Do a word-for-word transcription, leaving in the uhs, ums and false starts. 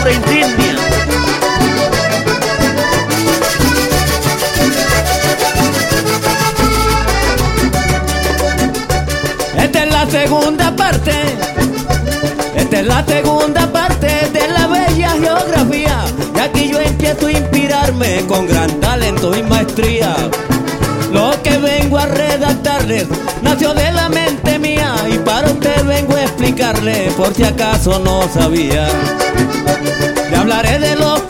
de insignia. Esta es la segunda parte, esta es la segunda parte de la bella geografía. Y aquí yo empiezo a inspirarme con gran talento y maestría. Lo que vengo a redactarles nació de la mente mía, y para usted vengo a explicarle por si acaso no sabía. Le hablaré de los